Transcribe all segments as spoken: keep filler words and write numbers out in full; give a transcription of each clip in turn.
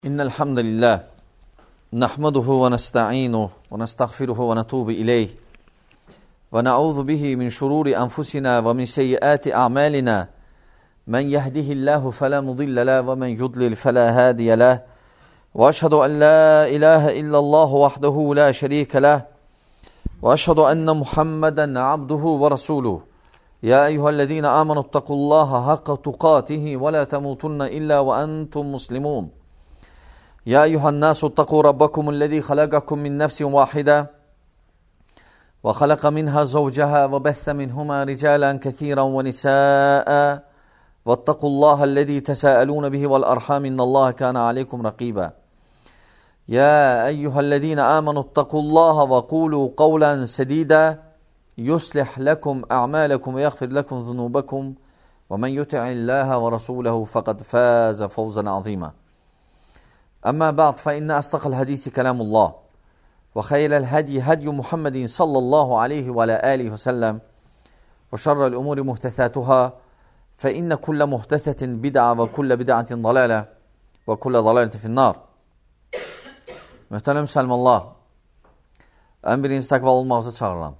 إن الحمد لله نحمده ونستعينه ونستغفره ونتوب إليه ونعوذ به من شرور أنفسنا ومن سيئات أعمالنا من يهده الله فلا مضل له ومن يضلل فلا هادي له وأشهد أن لا إله إلا الله وحده لا شريك له وأشهد أن محمدا عبده ورسوله يا أيها الذين آمنوا اتقوا الله حق تقاته ولا تموتن إلا وأنتم مسلمون يا أيها الناس اتقوا ربكم الذي خلقكم من نفس واحدة وخلق منها زوجها وبث منهما رجالا كثيرا ونساء واتقوا الله الذي تساءلون به والأرحام إن الله كان عليكم رقيبا يا أيها الذين آمنوا اتقوا الله وقولوا قولا سديدا يصلح لكم أعمالكم ويغفر لكم ذنوبكم ومن يطع الله ورسوله فقد فاز فوزا عظيما أما بعد فإن أصدق الحديث كلام الله وخير الهدي هدي محمد صلى الله عليه وعلى آله وسلم وشر الأمور محدثاتها فإن كل محدثة بدعة وكل بدعة ضلالة وكل ضلالة في النار. Möhtərəm müsəlmanlar, ən birinci təqva olmağınızı çağırıram.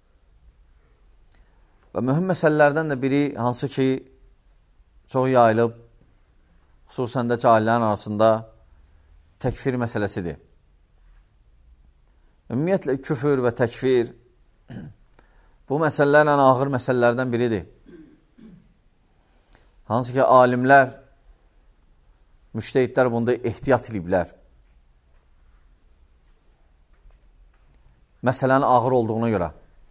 Və mühüm məsələlərdən də biri hansı ki, çox yayılıb, xüsusən də cahillərin arasında təkfir məsələsidir. Ümumiyyətlə, küfür və təkfir bu məsələlərlə ağır məsələlərdən biridir. Hansı ki, alimlər, müştəhidlər bunda ehtiyat ediblər. Məsələnin ağır olduğuna görə.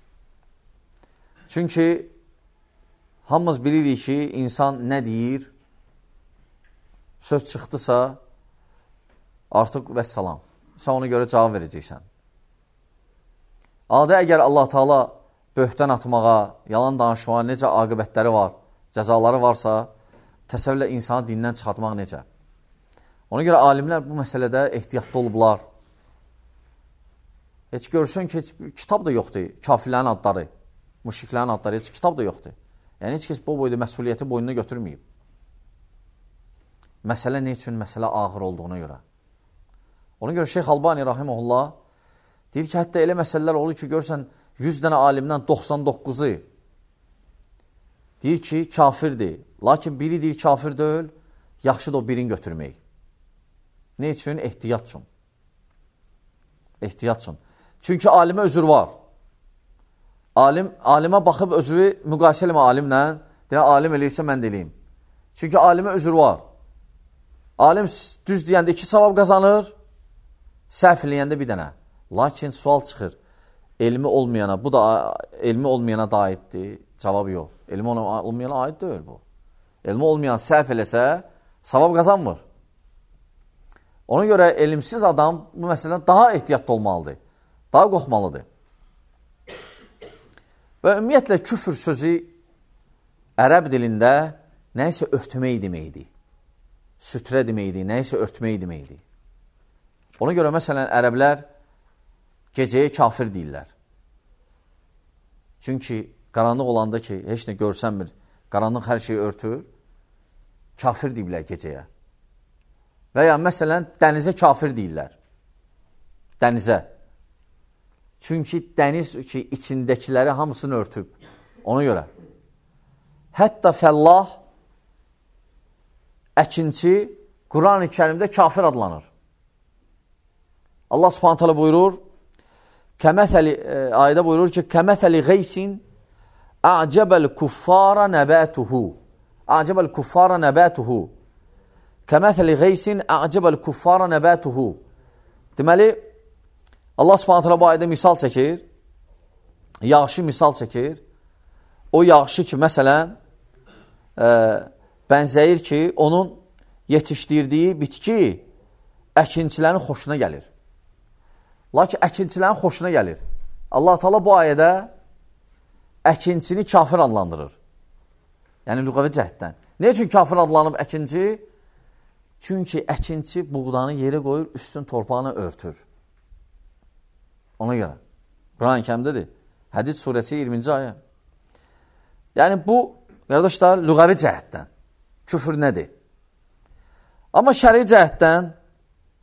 Çünki hamımız bilirik ki, insan nə deyir, söz çıxdısa, artıq və salam. Sən ona görə cavab verəcəksən. Adə əgər Allah Taala böhtən atmağa, yalan danışmağa necə aqibətləri var, cəzaları varsa, təsəvvürlə insanı dindən çıxartmaq necə? Ona görə alimlər bu məsələdə ehtiyatlı olublar. Heç görsün ki, heç kitab da yoxdur, kafirlərin adları, müşriklərin adları, heç kitab da yoxdur. Yəni, heç kəs bu boyda məsuliyyəti boynuna götürməyib. Məsələ ne üçün? Məsələ ağır olduğuna görə. Ona görə Şeyx Albani rahimehullah deyir ki, hətta elə məsələlər olur ki, görsən yüz dənə alimdən doxsan doqquzu deyir ki, kafirdir. Lakin biri deyir kafir deyil, yaxşıdır o birini götürmək. Ne üçün? Ehtiyat üçün. Ehtiyat üçün. Çünki alimə özür var. Alim, alimə baxıb özürü müqayisə eləmə alimlə, deyən alim eləyirsə mən də eləyim. Çünki alimə özür var. Alim düz deyəndə iki savab qazanır, səhv eləyəndə bir dənə. Lakin sual çıxır, elmi olmayana, bu da elmi olmayana da aiddir, cavabı yox. Elmi olmayana aid deyil bu. Elmi olmayan səhv eləsə, savab qazanmır. Ona görə elmsiz adam bu məsələdən daha ehtiyatlı olmalıdır, daha qorxmalıdır. Və ümumiyyətlə küfür sözü ərəb dilində nəysə örtmək deməkdir. Sütrə deməkdir, nəysə örtmək deməkdir. Ona görə məsələn ərəblər gecəyə kafir deyirlər. Çünki qaranlıq olanda ki, heç nə görsənmir, qaranlıq hər şeyi örtür, kafir deyirlər gecəyə. Və ya məsələn dənizə kafir deyirlər. Dənizə. Çünki dəniz ki, içindəkiləri hamısını örtüb. Ona görə. Hətta fəllah, əkinçi Quran-ı Kərimdə kafir adlanır. Allah Subhanahu taala buyurur, kəməthəli, e, ayədə buyurur ki, kəməthəli geysin a'cəbəl kuffara nəbətuhu. A'cəbəl kuffara nəbətuhu. Kəməthəli geysin a'cəbəl kuffara nəbətuhu. Deməli, Allah Subhanahu taala bu ayədə misal çəkir, yağışı misal çəkir. O yağışı ki, məsələn, e, bənzəyir ki, onun yetişdirdiyi bitki əkinçilərin xoşuna gəlir. Lakin əkinçilərin xoşuna gəlir. Allah Taala bu ayədə əkinçini kafir adlandırır. Yəni, lüğəvi cəhətdən. Ne üçün kafir adlanıb əkinci? Çünki əkinçi buğdanı yerə qoyur, üstün torpağını örtür. Ona görə. Quran-ı Kərimdədir. Hədid surəsi iyirminci ayə. Yəni, bu, qardaşlar, lüğəvi cəhətdən küfür nədir? Amma şəri cəhətdən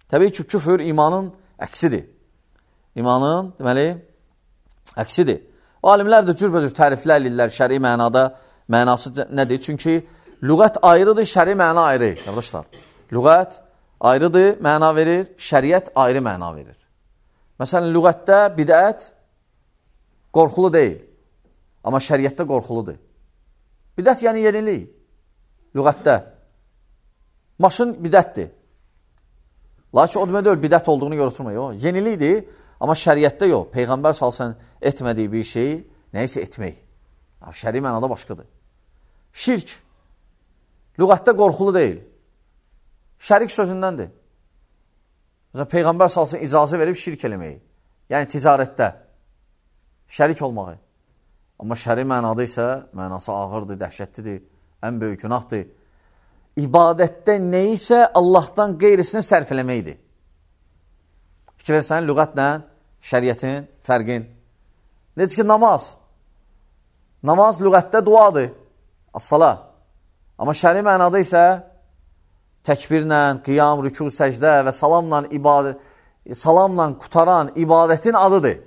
Təbii ki, küfür imanın əksidir. İmanın, deməli, əksidir. O alimlər də cürbəcür təriflər edirlər şəri mənada, mənası nədir? Çünki lüğət ayrıdır, şəri məna ayrı. Qardaşlar, lüğət ayrıdır, məna verir, şəriət ayrı məna verir. Məsələn, lüğətdə bidət qorxulu deyil, amma şəriətdə qorxuludur. Bidət yəni yenilik, lüğətdə. Maşın bidətdir. Lakin o demək deyil, bidət olduğunu yorulturmayın. O, yenilikdir, amma şəriətdə yox. Peyğəmbər salsan etmədiyi bir şeyi nəyisə etmək. Şəri mənada başqadır. Şirk, lüğətdə qorxulu deyil. Şərik sözündəndir. Məsələn, Peyğəmbər salsan icazə verib şirk eləməyi. Yəni, ticarətdə şərik olmağı. Amma şəri mənada isə mənası ağırdır, dəhşətlidir, ən böyük günahdır. İbadətdə neyisə Allahdan qeyrisini sərf eləməkdir. Fikir versən, lüğətlə şəriətin fərqin. Necə ki, namaz. Namaz lüğətdə duadır, as-sala. Amma şəri mənada isə təkbirlə, qiyam, rükû, səcdə və salamla, ibadət, salamla qutaran ibadətin adıdır.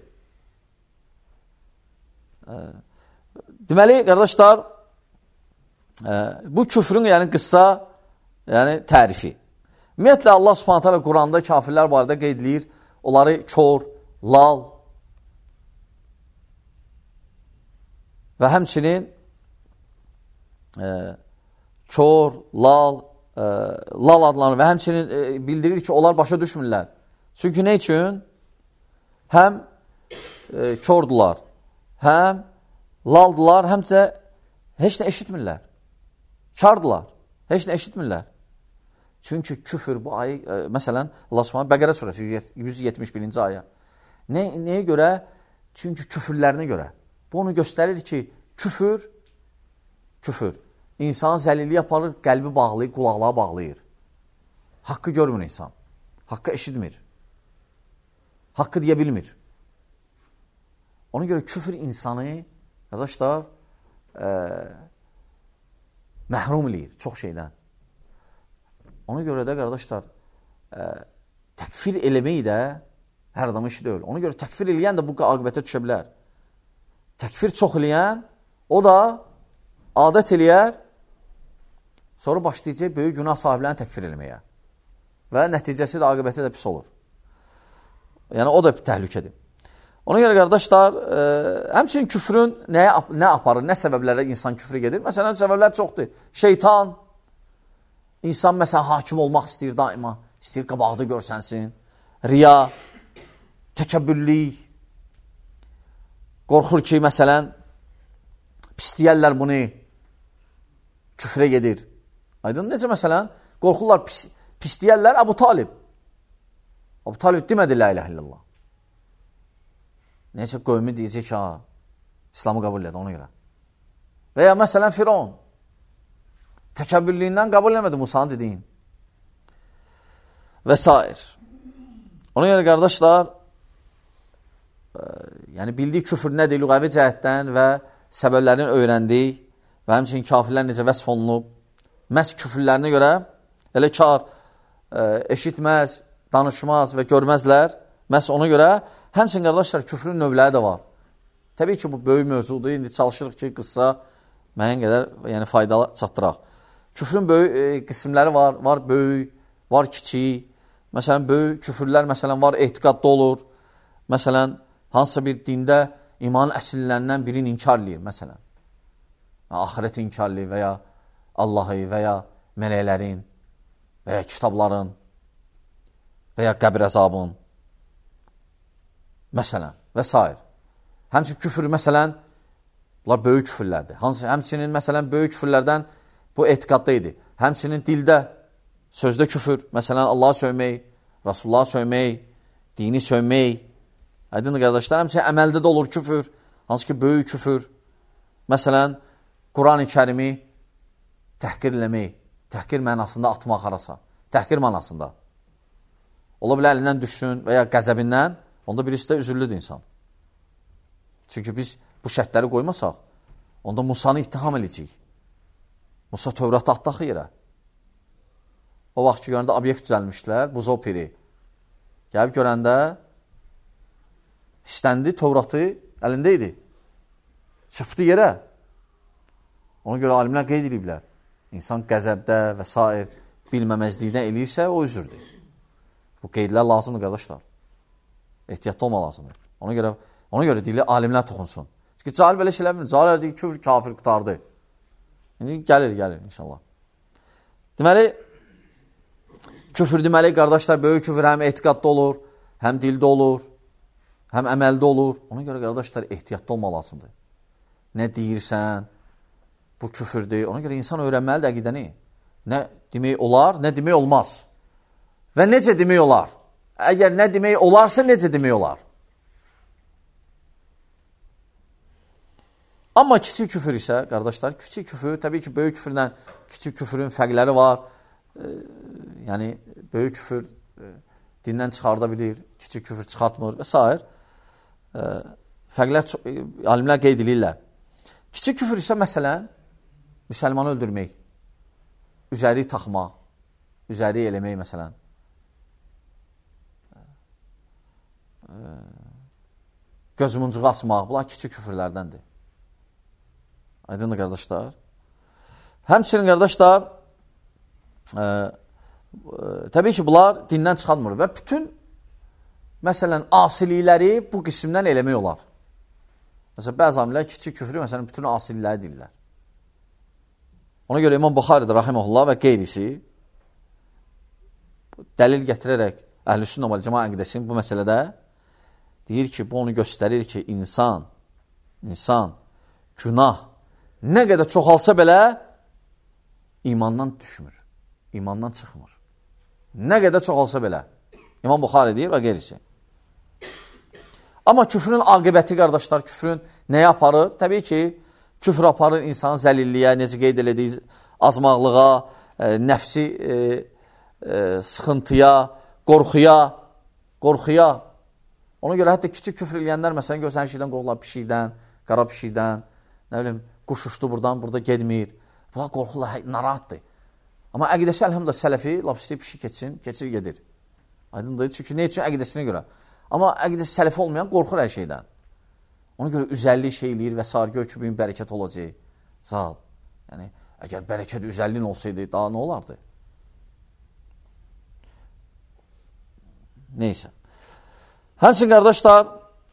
Deməli, qardaşlar, bu küfrün yəni qıssa, yəni tərifi. Ümumiyyətlə, Allah Subhanahu taala Quranda kafirlər barədə qeyd edir, onları kör, lal və həmçinin e, kör, lal, e, lal adlanır və həmçinin e, bildirir ki, onlar başa düşmürlər. Çünki nə üçün? Həm e, kördülər, həm laldılar, həmcə heç nə eşitmirlər. Kardılar, heç nə eşitmirlər. Çünki küfür bu ayı, e, məsələn, Allah Subhanahu Bəqərə surəsi yüz yetmiş birinci ayə. Nə, nəyə görə? Çünki küfürlərinə görə. Bu onu göstərir ki, küfür, küfür, insanın zəlilliyi aparır, qəlbi bağlayır, qulaqlığa bağlayır. Haqqı görmür insan, haqqı eşitmir, haqqı deyə bilmir. Ona görə küfür insanı, qardaşlar, e, məhrum eləyir çox şeydən. Ona görə də, qardaşlar, e, təkfir eləmək də hər adamın işi deyil. Ona görə təkfir eləyən də bu aqibətə düşə bilər. Təkfir çox eləyən, o da adət eləyər, sonra başlayacaq böyük günah sahiblərini təkfir eləməyə. Və nəticəsi də aqibəti də pis olur. Yəni, o da bir təhlükədir. Ona görə, qardaşlar, e, həmçinin küfrün nəyə, nə aparır, nə səbəblərlə insan küfrə gedir? Məsələn, səbəblər çoxdur. Şeytan, insan məsələn hakim olmaq istəyir daima, istəyir qabağda görsənsin. Riya, təkəbbürlük, qorxur ki, məsələn, pisləyərlər bunu, küfrə gedir. Aydın, necə məsələn, qorxurlar, pis, pisləyərlər Əbu Talib. Əbu Talib demədi, la ilahe illallah. Necə qövmi deyəcək ki, ha, İslamı qəbul edə, ona görə. Və ya məsələn, Firon, təkəbbürlüyündən qəbul eləmədi Musanın dediyin. Və s. Ona görə, qardaşlar, e, yəni bildiyi küfür nədir, lüğəvi cəhətdən və səbəblərini öyrəndik və həmçinin kafirlər necə vəsf olunub, məhz küfürlərinə görə elə kar e, eşitməz, danışmaz və görməzlər, məhz ona görə həmçinin, qardaşlar, küfrün növləri də var. Təbii ki, bu böyük mövzudur. İndi çalışırıq ki, qıssa müəyyən qədər yəni, faydalı çatdıraq. Küfrün böyük e, qismləri var. Var böyük, var kiçik. Məsələn, böyük küfürlər məsələn, var etiqadda olur. Məsələn, hansısa bir dində imanın əsillərindən birini inkar edir. Məsələn, axirət inkar edir və ya Allahı və ya mələklərin və ya kitabların və ya qəbr əzabın. Məsələn, və s. Həmçinin küfür, məsələn, bunlar böyük küfürlərdir. Həmçinin, məsələn, böyük küfürlərdən bu etiqadda idi. Həmçinin dildə, sözdə küfür, məsələn, Allah'a sövmək, Rasulullah'a sövmək, dini sövmək. Aydındır, qardaşlar, həmçinin əməldə də olur küfür, hansı ki, böyük küfür. Məsələn, Quran-ı Kərimi təhqir eləmək, təhqir mənasında atmaq arasa, təhqir mənasında. Ola bilər, əlindən düşsün və ya qəzəbindən, onda birisi də üzürlüdür insan. Çünki biz bu şərtləri qoymasaq, onda Musanı ittiham edəcəyik. Musa Tövratı atdaq yerə. O vaxt ki, görəndə obyekt düzəlmişdilər, buzov piri, Gəlib görəndə istəndi, Tövratı əlində idi. Çırpdı yerə. Ona görə alimlər qeyd ediblər. İnsan qəzəbdə və s. bilməməzlikdən eləyirsə, o üzürdür. Bu qeydlər lazımdır, qardaşlar. Ehtiyatlı olma lazımdır. Ona görə, ona görə deyilir, alimlər toxunsun. Çünki cahil belə şeylər bilmir. Cahil deyir, küfr, kafir qutardı. İndi gəlir, gəlir inşallah. Deməli, küfür deməli, qardaşlar, böyük küfür həm etiqadda olur, həm dildə olur, həm əməldə olur. Ona görə, qardaşlar, ehtiyatlı olma lazımdır. Nə deyirsən, bu küfürdür. Ona görə insan öyrənməlidir əqidəni. Nə demək olar, nə demək olmaz. Və necə demək olar? Əgər nə demək olarsa, necə demək olar? Amma kiçik küfür isə, qardaşlar, kiçik küfür, təbii ki, böyük küfürlə kiçik küfürün fərqləri var. E, yəni, böyük küfür e, dindən çıxarda bilir, kiçik küfür çıxartmır və s. E, fərqlər, e, alimlər qeyd edirlər. Kiçik küfür isə, məsələn, müsəlmanı öldürmək, üzəri taxmaq, üzəri eləmək, məsələn. E, gözmuncuğu asmaq, bunlar kiçik küfürlərdəndir. Aydındır, qardaşlar. Həmçinin, qardaşlar, e, e, təbii ki, bunlar dindən çıxartmır və bütün, məsələn, asilikləri bu qismdən eləmək olar. Məsələn, bəzi amilər kiçik küfrü, məsələn, bütün asilikləri deyirlər. Ona görə İmam Buxaridə, rahiməhullah və qeyrisi dəlil gətirərək Əhl-i-Sünnə vəl Cəmaə əqidəsinin bu məsələdə deyir ki, bu onu göstərir ki, insan, insan, günah nə qədər çoxalsa belə imandan düşmür, imandan çıxmır. Nə qədər çoxalsa belə. İmam Buxari deyir və qeyrisi. Amma küfrün aqibəti, qardaşlar, küfrün nəyə aparır? Təbii ki, küfr aparır insanın zəlilliyə, necə qeyd elədiyi azmaqlığa, e, nəfsi e, e, sıxıntıya, qorxuya, qorxuya. Ona görə hətta kiçik küfr eləyənlər, məsələn, görsən şeydən qorxular, pişikdən, qara pişikdən, nə bilim, quş uçdu buradan, burada gedmir. Bunlar qorxular, narahatdır. Amma əqidəsi, əlhamdülillah, sələfi, laf istəyib pişik keçsin, keçir, gedir. Aydındır, çünki nə üçün? Əqidəsinə görə. Amma əqidəsi sələfi olmayan qorxur hər şeydən. Ona görə üzəllik şey eləyir və s. gör ki, büyün bərəkət olacaq. Zat. Yəni, əgər bərəkət üzəlliyin olsaydı, daha nə olardı? Neysə. Həmçinin, qardaşlar,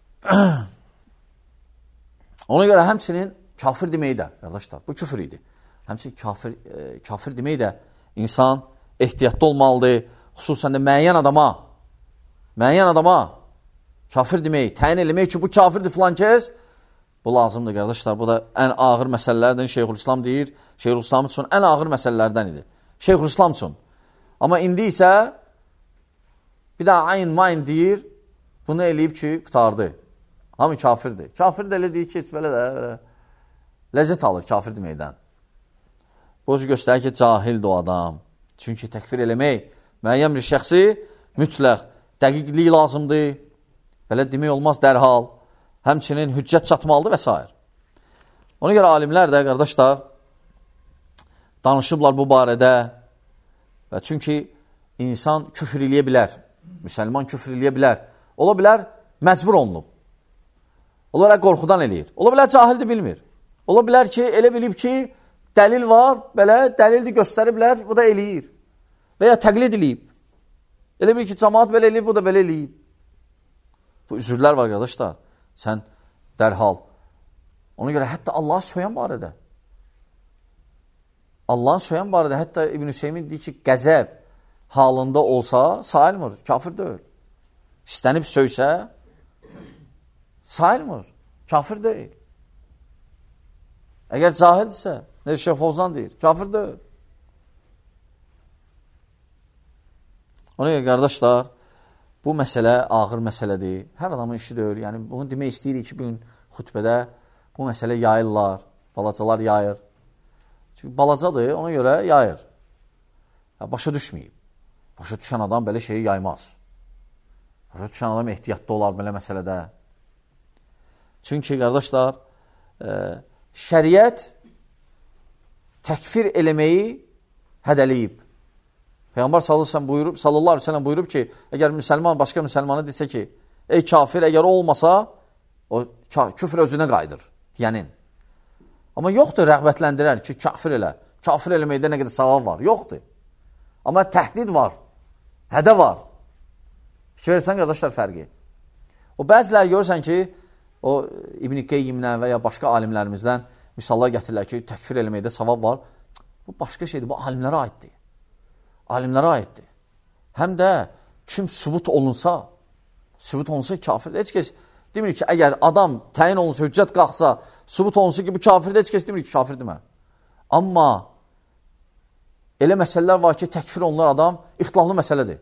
ona görə həmçinin kafir deməyi də, qardaşlar, bu küfür idi. Həmçinin kafir, e, kafir deməyi də insan ehtiyatlı olmalıdır. Xüsusən də müəyyən adama, müəyyən adama kafir demək, təyin eləmək ki, bu kafirdir filan kəs, bu lazımdır, qardaşlar. Bu da ən ağır məsələlərdən Şeyxülislam deyir. Şeyxülislam üçün ən ağır məsələlərdən idi. Şeyxülislam üçün. Amma indi isə bir də ayn mayn deyir, bunu eləyib ki, qutardı. Hamı kafirdir. Kafir də elə deyir ki, heç belə də belə, ləzzət alır kafir deməkdən. Bu göstərir ki, cahildir o adam. Çünki təkfir eləmək, müəyyən bir şəxsi mütləq dəqiqliyi lazımdır. Belə demək olmaz dərhal. Həmçinin hüccət çatmalıdır və s. Ona görə alimlər də, qardaşlar, danışıblar bu barədə. Və çünki insan küfr eləyə bilər. Müsəlman küfr eləyə bilər. Ola bilər, məcbur olunub. Ola bilər, qorxudan eləyir. Ola bilər, cahildir, bilmir. Ola bilər ki, elə bilib ki, dəlil var, belə dəlildir göstəriblər, bu da eləyir. Və ya təqlid eləyib. Elə bilir ki, cəmaat belə eləyib, bu da belə eləyib. Bu üzürlər var, qardaşlar. Sən dərhal. Ona görə hətta Allahı söyən barədə. Allahı söyən barədə hətta İbn Hüseymin deyir ki, qəzəb halında olsa sayılmır, kafir deyil. İstənib söysə sayılmır, kafir deyil. Əgər cahildirsə, necə Şeyx Fovzan deyir, kafir deyil. Ona görə, qardaşlar, bu məsələ ağır məsələdir. Hər adamın işi deyil. Yəni, bunu demək istəyirik ki, bugün xütbədə bu məsələ yayırlar, balacalar yayır. Çünki balacadır, ona görə yayır. Ya, başa düşməyib. Başa düşən adam belə şeyi yaymaz. Başa düşən adam ehtiyatlı olar belə məsələdə. Çünki, qardaşlar, e, şəriət təkfir eləməyi hədəliyib. Peyğəmbər sallallahu aleyhi ve sellem buyurub ki, əgər müsəlman başqa müsəlmanı desə ki, ey kafir, əgər o olmasa, o küfr özünə qayıdır, deyənin. Amma yoxdur rəğbətləndirən ki, kafir elə. Kafir eləməkdə nə qədər savab var, yoxdur. Amma təhdid var, hədə var. Fikir versən, qardaşlar, fərqi. O bəziləri görürsən ki, o İbn-i Qeyyimdən və ya başqa alimlərimizdən misallar gətirirlər ki, təkfir eləməkdə savab var. Bu başqa şeydir, bu alimlərə aiddir. Alimlərə aiddir. Həm də kim sübut olunsa, sübut olunsa kafir. Heç kəs demir ki, əgər adam təyin olunsa, hüccət qalxsa, sübut olunsa ki, bu kafirdir, heç kəs demir ki, kafir demə. Amma elə məsələlər var ki, təkfir olunan adam ixtilaflı məsələdir.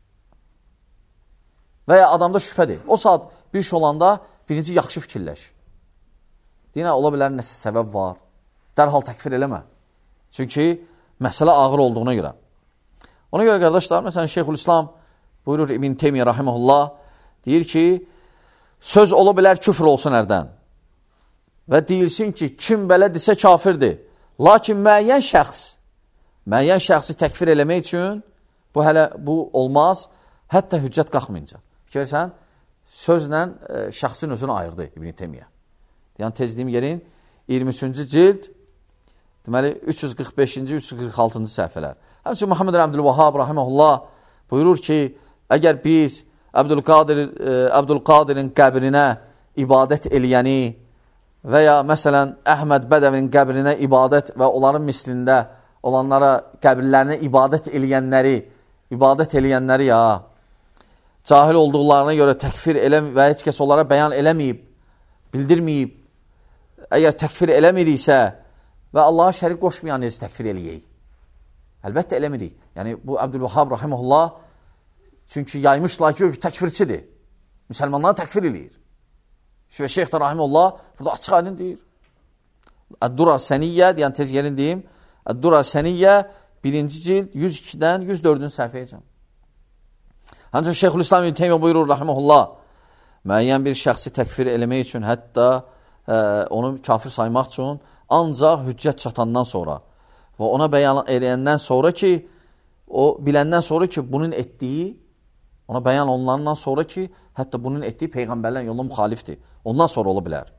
Və ya adamda şübhədir. O saat bir iş olanda birinci yaxşı fikirləş. Deyinə, ola bilər nəsə səbəb var. Dərhal təkfir eləmə. Çünki məsələ ağır olduğuna görə. Ona görə, qardaşlar, məsələn, Şeyxülislam buyurur İbn Teymiyyə rahimehullah, deyir ki, söz ola bilər küfr olsun hərdən. Və deyilsin ki, kim belə desə kafirdir. Lakin müəyyən şəxs, müəyyən şəxsi təkfir eləmək üçün bu, hələ, bu olmaz, hətta hüccət qalxmayınca. Fikirsən, sözlə e, şəxsin özünü ayırdı İbn Teymiyyə. Yəni, tezliyim yerin iyirmi üçüncü cild, deməli, üç yüz qırx beşinci üç yüz qırx altıncı səhifələr. Həmçin Muhammed Əbdülvahhab rahimehullah buyurur ki, əgər biz Əbdülqadir, e, Əbdülqadirin qəbrinə ibadət eləyəni və ya məsələn Əhməd Bədəvinin qəbrinə ibadət və onların mislində olanlara qəbirlərinə ibadət eləyənləri, ibadət eləyənləri ya, cahil olduqlarına görə təkfir eləm və heç kəs onlara bəyan eləməyib, bildirməyib, əgər təkfir eləmiriksə və Allaha şərik qoşmayan necə təkfir eləyək? Əlbəttə eləmirik. Yəni, bu Əbdülvahhab rahimehullah çünki yaymışlar ki, təkfirçidir. Müsəlmanları təkfir eləyir. Və Şeyx də rahimehullah burada açıq aydın deyir. Əd-Dura Səniyyə, deyən tez yerin deyim, Əd-Dura Səniyyə birinci cild yüz ikidən yüz dördüncü səhifəyəcəm. Həmçin Şeyxülislam İbn Teymiyyə buyurur rahimehullah, müəyyən bir şəxsi təkfir eləmək üçün, hətta ə, onu kafir saymaq üçün ancaq hüccət çatandan sonra və ona bəyan eləyəndən sonra ki, o biləndən sonra ki, bunun etdiyi, ona bəyan olunandan sonra ki, hətta bunun etdiyi Peyğəmbərlərin yoluna müxalifdir. Ondan sonra ola bilər.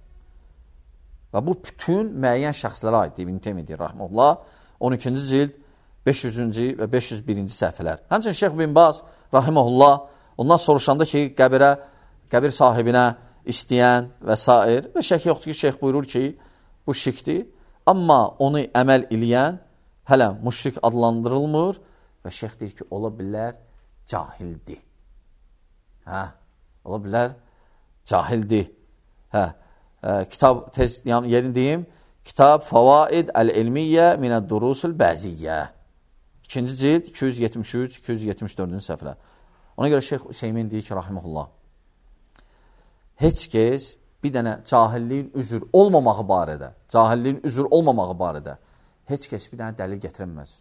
Və bu bütün müəyyən şəxslərə aiddir. İbn Teymiyyə deyir, rahimehullah, on ikinci cild, beş yüzüncü və beş yüz birinci səhifələr. Həmçinin Şeyx bin Baz, rahimehullah, ondan soruşanda ki, qəbirə, qəbir sahibinə istəyən və s. və şək yoxdur ki, şeyx buyurur ki, bu şirkdir, amma onu əməl eləyən hələ müşrik adlandırılmır və şeyx deyir ki, ola bilər cahildir. Hə, ola bilər cahildir. Hə, ə, kitab, tez yerini deyim, Kitab Favaid Əl-İlmiyyə Minəd-Durusul Bəziyyə. İkinci cild, iki yüz yetmiş üç iki yüz yetmiş dördüncü səhifələr. Ona görə Şeyx Hüseymin deyir ki, rahimehullah, heç kəs bir dənə cahilliyin üzür olmamağı barədə, cahilliyin üzür olmamağı barədə heç kəs bir dənə dəlil gətirəməz.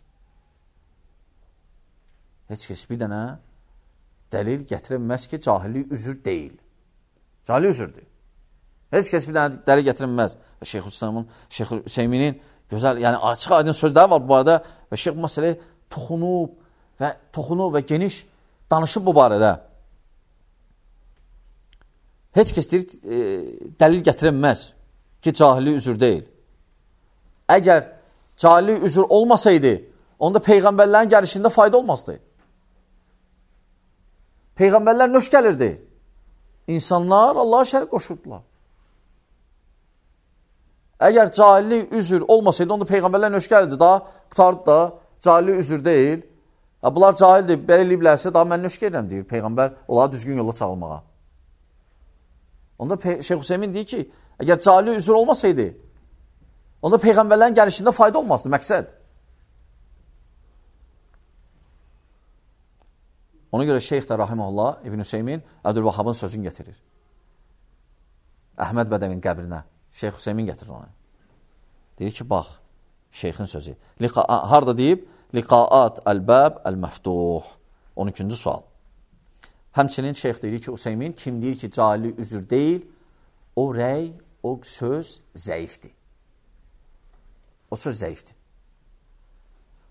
Heç kəs bir dənə dəlil gətirəməz ki, cahillik üzür deyil. Cahillik üzürdür. Heç kəs bir dənə dəlil gətirəməz. Və Şeyx Hüseymin, Şeyx Hüseyminin gözəl, yəni açıq aydın sözləri var bu barədə və Şeyx bu məsələyə toxunub və toxunub və geniş danışıb bu barədə. Heç kəs deyir, e, dəlil gətirəməz ki, cahillik üzür deyil. Əgər cahillik üzür olmasaydı, onda Peyğəmbərlərin gəlişində fayda olmazdı. Peyğəmbərlər nöş gəlirdi. İnsanlar Allaha şərik qoşurdular. Əgər cahillik üzür olmasaydı, onda Peyğəmbərlər nöş gəlirdi. Daha qutardı da, cahillik üzür deyil. Bunlar cahildir, belə eləyiblərsə, daha mən nöş gəlirəm, deyir Peyğəmbər, onları düzgün yola çağılmağa. Onda Şeyx Hüseymin deyir ki, əgər cahillik üzür olmasaydı, onda Peyğəmbərlərin gəlişində fayda olmazdı, məqsəd. Ona görə Şeyx də rahimehullah, İbn Hüseymin Əbdülvahhabın sözünü getirir. Əhməd Bədəvin qəbrinə Şeyx Hüseymin getirir onu. Deyir ki, bax, şeyxin sözü. Liqa, harada deyib? Liqaat əl-bəb əl-məftuh. on ikinci sual. Həmçinin şeyx deyir ki, Hüseymin kim deyir ki, cahillik üzür deyil, o rəy, o söz zəifdir. O söz zəifdir.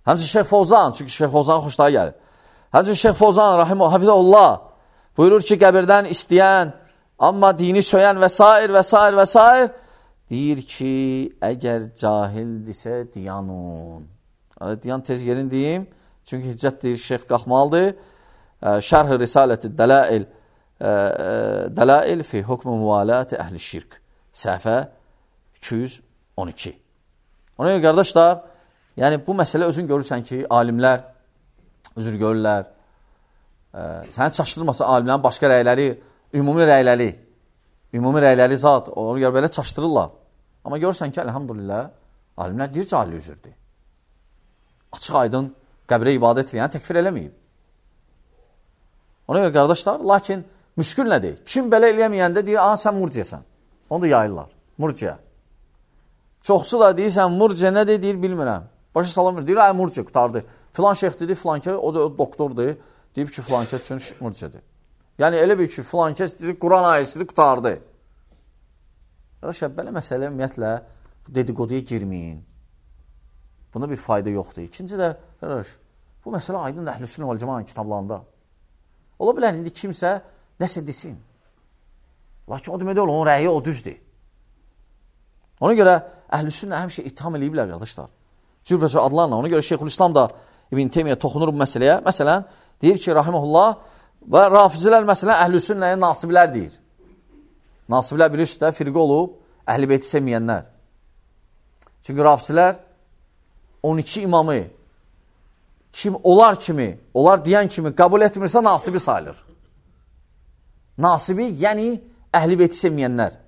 Həmçin Şeyx Fozan, çünki Şeyx Fozan xoşlara gəlir. Həmçin Şeyx Fozan, rahimə, hafizəllah, buyurur ki, qəbirdən istəyən, amma dini söyən və s. və s. və s. deyir ki, əgər cahildirsə, diyanun. Diyan tez yerin deyim, çünki hicrət deyir, şeyx qalxmalıdır. Şərh-i Risaləti Dəlail, Dəlail fi hukm müvaləti əhli şirk. Səhifə iki yüz on iki. Ona görə, qardaşlar, yəni bu məsələ özün görürsən ki, alimlər üzr görürlər. Səni çaşdırmasa alimlərin başqa rəyləri, ümumi rəyləri, ümumi rəyləri zat, onu görə belə çaşdırırlar. Amma görürsən ki, əlhamdülillah, alimlər deyir cahil üzürdür. Açıq aydın qəbrə ibadət edən təkfir eləməyib. Ona görə, qardaşlar, lakin müşkül nədir? Kim belə eləyəməyəndə deyir, aha, sən murciyəsən. Onu da yayırlar, murciyə. Çoxsu da deyirsən, murciyə nədir, deyir, bilmirəm. Başa salamır, deyir, ay, murciyə qutardı. Filan şeyx dedi, filan kəs, o da o doktordur, deyib ki, filan kəs üçün murciədir. Yəni, elə bir ki, filan kəs dedi, Quran ayəsidir, qutardı. Qardaşlar, belə məsələ ümumiyyətlə dedikoduya girməyin. Bunda bir fayda yoxdur. İkinci də, qardaş, bu məsələ aydın Əhlüsünnə vəl Cəmaənin kitablarında. Ola bilər, indi kimsə nəsə desin. Lakin o demədə olur, onun rəyi o düzdür. Ona görə Əhlüsünnə həmişə itham eləyiblər, qardaşlar. Cürbəcə adlarla. Ona görə Şeyxülislam da İbn Teymiyyə toxunur bu məsələyə. Məsələn, deyir ki, rahiməhullah və rafizilər məsələn Əhlüsünnəyə nasiblər deyir. Nasiblər bir üstdə firqə olub, Əhl-i Beyti sevməyənlər. Çünki rafizlər on iki imamı kim onlar kimi, onlar deyən kimi qəbul etmirsə nasibi sayılır. Nasibi, yəni Əhl-i Beyti sevməyənlər.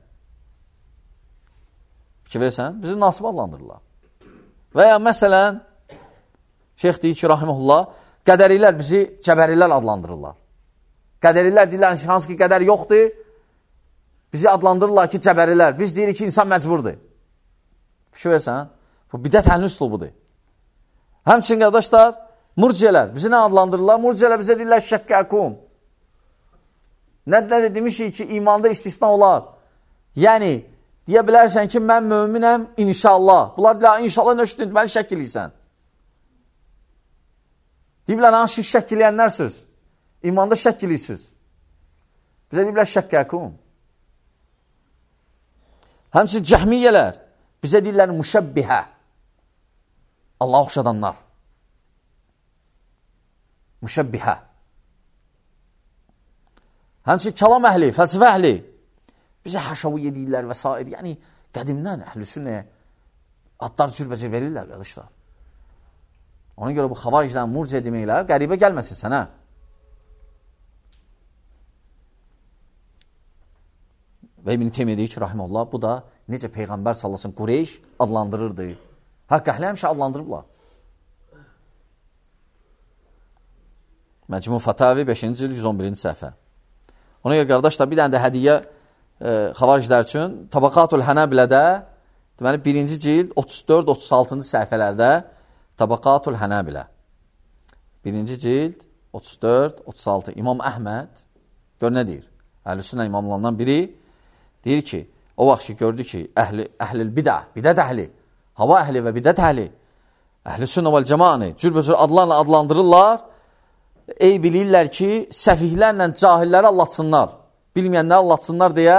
Fikir versən, bizi nasib adlandırırlar. Və ya məsələn, şeyx deyir ki, rahiməhullah, qədərilər bizi cəbərilər adlandırırlar. Qədərilər deyirlər, hansı ki, qədər yoxdur, bizi adlandırırlar ki, cəbərilər. Biz deyirik ki, insan məcburdur. Fikir versən, bu bidət əhlinin üslubudur. Həmçin, qardaşlar, murciyələr, bizi nə adlandırırlar? Murciyələr bizə deyirlər, şəkkəkum. Nə də demişik ki, imanda istisna olar. Yəni, deyə bilərsən ki, mən möminəm, inşallah. Bunlar deyirlər, inşallah nə şüdür, məni şəkk eləyirsən. Deyirlər, hansı şəkk eləyənlərsiniz? İmanda şəkk eləyirsiniz. Bizə deyirlər, şəkkəkum. Həmçin cəhmiyyələr, bizə deyirlər, müşəbbihə. Allah oxşadanlar. Müşəbbihə. Həmçin kəlam əhli, fəlsifə əhli. Bizə həşaviyyə deyirlər və s. Yəni, qədimdən əhlüsünnəyə adlar cürbəcə verirlər, qardaşlar. Ona görə bu xavaricdən murciə deməklər, qəribə gəlməsin sənə. Və İbn Teymiyyə deyir ki, rahiməhullah, bu da necə Peyğəmbər sallasın Qureyş adlandırırdı. Haqq əhli həmişə adlandırıblar. Məcmu Fatavi beşinci cild yüz on birinci səhifə. Ona görə, qardaşlar, bir dənə də hədiyyə e, xavariclər üçün Tabaqatul Hənəbilədə deməli, birinci cild otuz dörd otuz altıncı səhifələrdə Tabaqatul Hənəbilə. Birinci cild otuz dörd otuz altı İmam Əhməd gör nə deyir? Əhlüsünnə imamlarından biri deyir ki, o vaxt ki, gördü ki, əhli, əhlil bidə, bidət əhli, hava əhli və bidət əhli, əhlüsünnə vəl cəmaəni cürbəcür adlarla adlandırırlar, ey bilirlər ki, səfihlərlə cahilləri allatsınlar, bilməyənləri allatsınlar deyə,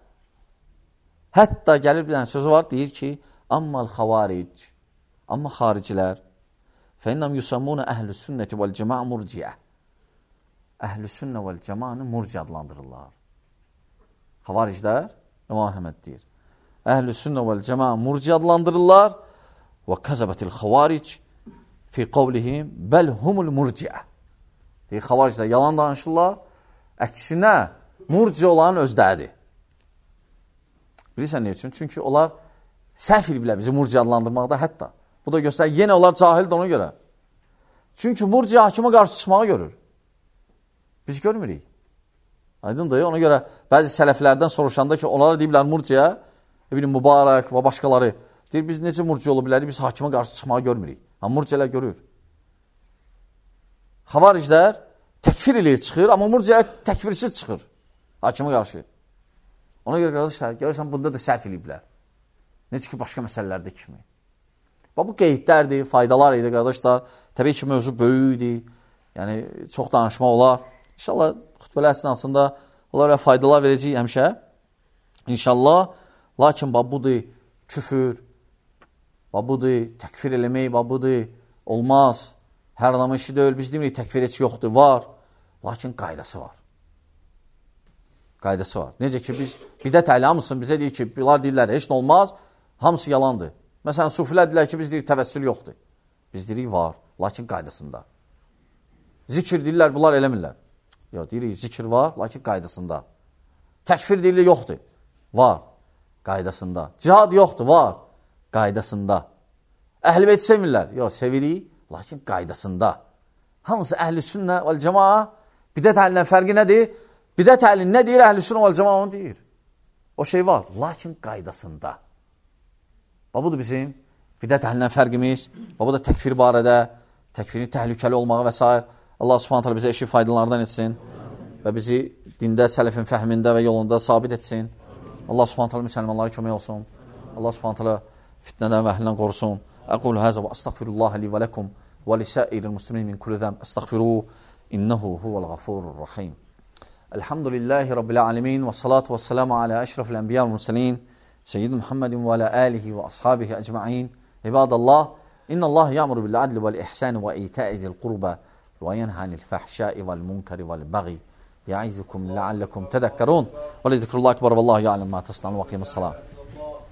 hətta gəlir bir dənə sözü var, deyir ki, ammal xavaric, amma xaricilər, fəinnəm yusammunə əhlüsünnəti vəl cəma murciə, əhlüsünnə vəl cəmaəni murci adlandırırlar. Xavariclər, İmam Əhməd deyir, əhlüsünnə vəl cəma murci adlandırırlar və kəzəbətil xavaric fi qavlihim bəl humul murciə. Deyir, xavariclər yalan danışırlar, əksinə murci olan özdədir. Bilirsən ne üçün? Çünki onlar səhv biliblər bizi murci adlandırmaqda hətta. Bu da göstərir, yenə onlar cahildir ona görə. Çünki murci hakimə qarşı çıxmağı görür. Biz görmürük. Aydındır, ona görə bəzi sələflərdən soruşanda ki, onlara deyiblər murciyə, ebinim mübarək və başqaları, deyir, biz necə murci ola bilərik, biz hakimə qarşı çıxmağı görmürük. Amma murciyələr görür. Xavariclər təkfir eləyir, çıxır, amma murciyələr təkfirsiz çıxır hakimə qarşı. Ona görə qardaşlar, görürsən, bunda da səhv eləyiblər. Necə ki, başqa məsələlərdə kimi. Bu qeydlərdir, faydalar idi qardaşlar. Təbii ki, mövzu böyükdir. Yəni, çox danışmaq olar. İnşallah, xütbələr əsnasında onlara faydalar verəcəyik həmişə. İnşallah, lakin babudur, küfür, babudur, təkfir eləmək, babudur, olmaz. Hər adamın işi deyil, biz demirik, təkfir heç yoxdur, var. Lakin qaydası var. Qaydası var. Necə ki, biz bidət əhli hamısın, bizə deyir ki, bunlar deyirlər, heç nə olmaz, hamısı yalandır. Məsələn, sufilər deyirlər ki, biz deyirik, təvəssül yoxdur. Biz deyirik, var, lakin qaydasında. Zikir deyirlər, bunlar eləmirlər. Yox, deyirik, zikir var, lakin qaydasında. Təkfir deyirlər, yoxdur. Var, qaydasında. Cihad yoxdur, var, qaydasında. Əhl-i beyt sevirlər. Yox, sevirik, lakin qaydasında. Hamısı əhl-i sünnə vəl cəmaa, bidət əhlindən fərqi nədir? Bidət əhlin nə deyir, əhl-i sünnə vəl cəmaa onu deyir. O şey var, lakin qaydasında. Budur bizim bidət əhlindən fərqimiz. Bu da təkfir barədə, təkfirin təhlükəli olmağı və s. Allah subhanət hələ bizə eşi faydalardan etsin və bizi dində, sələfin fəhmində və yolunda sabit etsin. Allah subhanət hələ müsəlmanlara kömək olsun. Allah subhanət hələ fitnədən və əhlindən qorusun. Əqul həzə və əstəğfirullah li və ləkum və lisəiril muslimin min kulli zəm. Əstəğfiru, innəhu huvəl ğafurur rəhim. Elhamdülillahi Rabbil alemin və salatu və selamu alə əşrafil ənbiya və müsəlin سيد محمد وعلى آله وأصحابه أجمعين. عباد الله، إن الله يأمر بالعدل والإحسان وإيتاء ذي القربى وينهى عن الفحشاء والمنكر والبغي يعظكم لعلكم تذكرون ولذكر الله أكبر والله يعلم ما تصنعون وأقيموا الصلاة.